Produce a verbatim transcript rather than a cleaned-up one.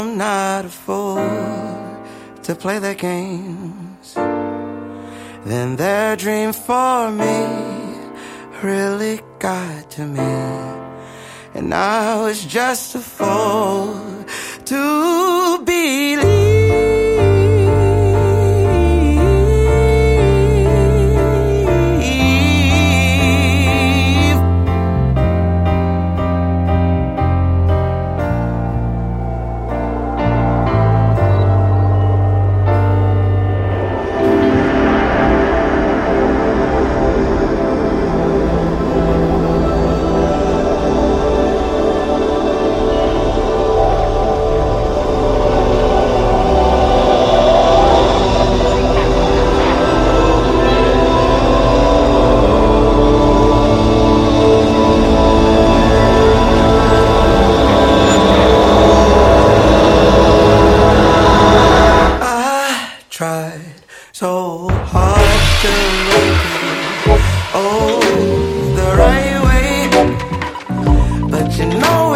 I'm not a fool to play their games. Then their dream for me really got to me, and I was just a fool to believe. Tried so hard to make it, oh, the right way, but you know